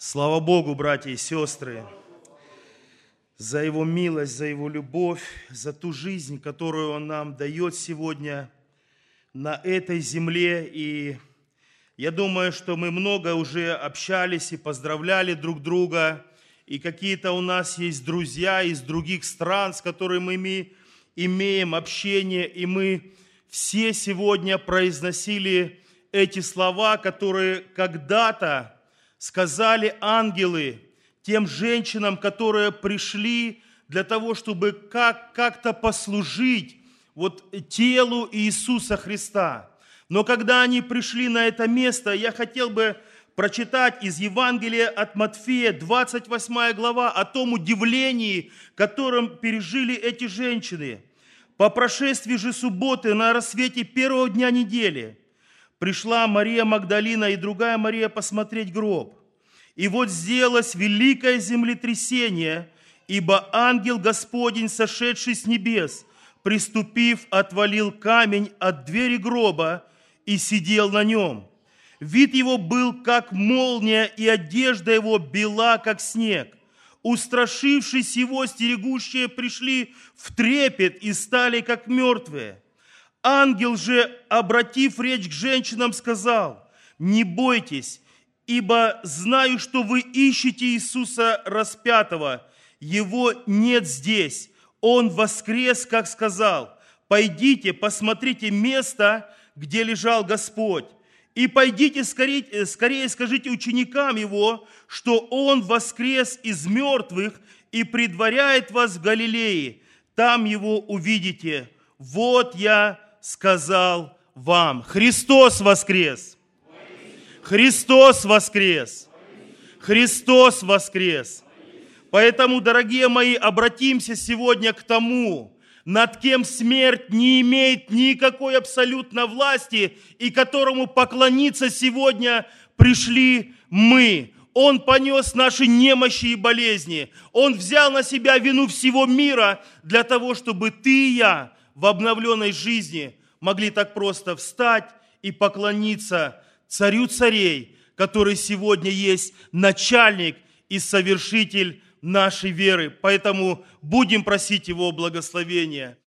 Слава Богу, братья и сестры, за Его милость, за Его любовь, за ту жизнь, которую Он нам дает сегодня на этой земле. И я думаю, что мы много уже общались и поздравляли друг друга. И какие-то у нас есть друзья из других стран, с которыми мы имеем общение. И мы все сегодня произносили эти слова, которые когда-то сказали ангелы тем женщинам, которые пришли для того, чтобы как-то послужить телу Иисуса Христа. Но когда они пришли на это место, я хотел бы прочитать из Евангелия от Матфея, 28 глава, о том удивлении, которым пережили эти женщины. По прошествии же субботы на рассвете первого дня недели пришла Мария Магдалина и другая Мария посмотреть гроб. И вот сделалось великое землетрясение, ибо ангел Господень, сошедший с небес, приступив, отвалил камень от двери гроба и сидел на нем. Вид его был, как молния, и одежда его бела, как снег. Устрашившись его, стерегущие пришли в трепет и стали, как мертвые. Ангел же, обратив речь к женщинам, сказал: «Не бойтесь, ибо знаю, что вы ищете Иисуса распятого. Его нет здесь. Он воскрес, как сказал. Пойдите, посмотрите место, где лежал Господь. И пойдите скорее скажите ученикам Его, что Он воскрес из мертвых и предваряет вас в Галилее. Там Его увидите. Вот я сказал вам». Христос воскрес! Христос воскрес! Христос воскрес! Поэтому, дорогие мои, обратимся сегодня к тому, над кем смерть не имеет никакой абсолютно власти и которому поклониться сегодня пришли мы. Он понес наши немощи и болезни. Он взял на себя вину всего мира для того, чтобы ты и я в обновленной жизни могли так просто встать и поклониться Царю царей, который сегодня есть начальник и совершитель нашей веры. Поэтому будем просить Его благословения.